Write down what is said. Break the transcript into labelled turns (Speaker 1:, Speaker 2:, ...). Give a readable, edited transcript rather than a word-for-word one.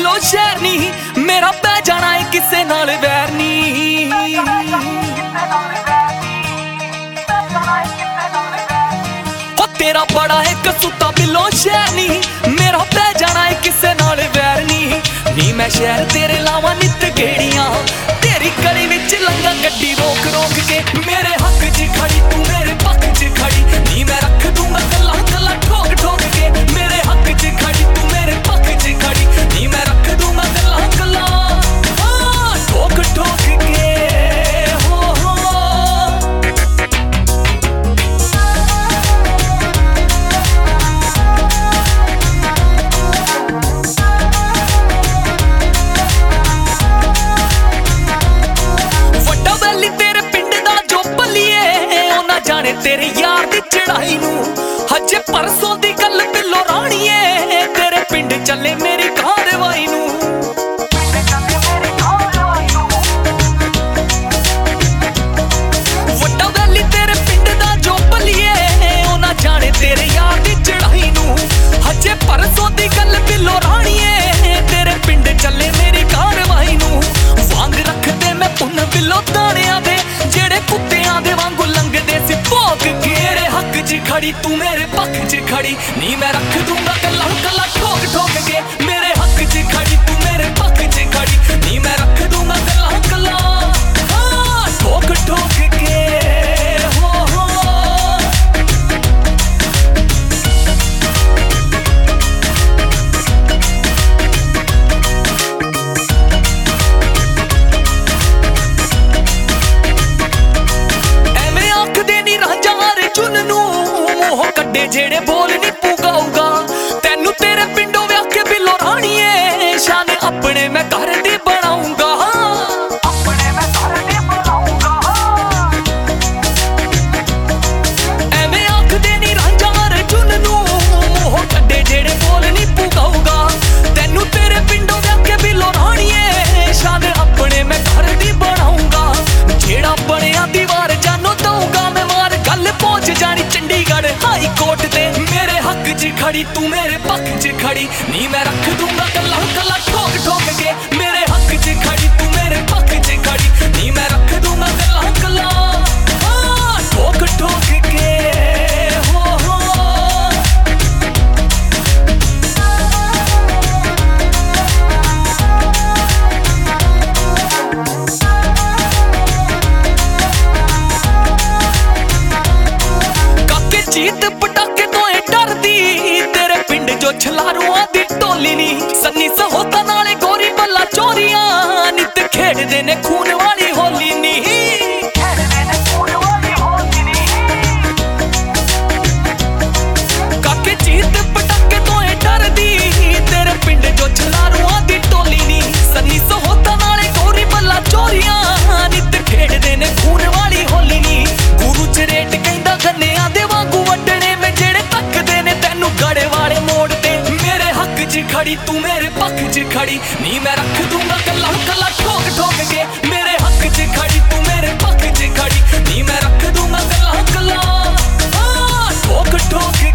Speaker 1: Below शहर नी मेरा पै जाना है किसे नाल वैर नी। तेरा बड़ा है कसूता बिलो शहर नी मेरा पै जाना है किसे नाल वैर नी मैं शहर तेरे लावा नित गेड़ियां तेरी गली विच लंगा गड्डी रोक रोक के मेरे हक च खड़ी तू मेरे पक्ष च खड़ी नी मैं रख दूंगा गल्ला गल्ला ठोक ठोक के मेरे हक च खड़ी तू मेरे पक्ष च खड़ी नी मैं रख दूंगा गल्ला गल्ला ठोक ठोक के तेरे यार दी चढ़ाई नू हजे परसों दी गल बिलो राणीए तेरे पिंड चले मेरी कारवाई नू वड्डा वैली तेरे पिंड दा जो बलिए ओ ना जाने तेरे यार दी चढ़ाई नू हजे परसों दी गल बिलो राणीए तेरे पिंड चले मेरी कारवाई नू वांग रखदे मैं पुन बिलो दाणियां दे जेड़े कुत्तियां दे वांगू लंघदे सी भोग मेरे हक च खड़ी तू मेरे पक्ष च खड़ी नी मैं रख दूंगा गल्ला गल्ला ठोक ठोक के मेरे हक च खड़ी तू मेरे पक्ष च खड़ी नी मैं रख दूंगा गल्ला गल्ला ठोक ठोक के कड्डे जेड़े बोल नी पुगाऊगा तेनू तेरे पिंडों व्याखे बिलो राणीए शान अपने मैं घर दी बनाऊंगा एवें आखदे नी रांझा अर्जुन नू मोह कड्डे जेड़े बोल नी पुगाऊगा तेनू तेरे पिंडों व्याखे बिलो राणीए शान अपने मैं घर दी बनाऊंगा जेड़ा बनिया दीवार जानो दूंगा मैं मार गल पहुंच जानी चंडीगढ़ हाई कोर्ट दे मेरे हक च खड़ी तू मेरे पक्ष च खड़ी नी मैं रख दूंगा गल्ला गल्ला ठोक ठोक के मेरे हक च खड़ी तू मेरे पक्ष च खड़ी नी मैं रख दूंगा गल्ला गल्ला ठोक ठोक के जीत पटाके तो डरदी तेरे पिंड जो छलारुआं दी टोली नी सन्नी सहोता नाले गोरी बल्ला चोरियां नित खेडदे ने खून वाली होली नी काके जीत पटाके तो डरदी तेरे पिंड जो छलारुआं दी टोली नी सन्नी सहोता नाले गोरी बल्ला चोरियां नित खेडदे ने खून वाली होली नी गुरु च रेट कहंदा गन्नियां दे वांगू वड्डणे में जेड़े तकदे ने तैनू गड़े वाले मोड़ ते मेरे हक च खड़ी तू मेरे पक्ष च खड़ी नी मैं रख दूंगा गल्ला गल्ला ठोक ठोक के मेरे हक च खड़ी तू मेरे पक्ष च खड़ी नी मैं रख दूंगा गल्ला गल्ला ठोक ठोक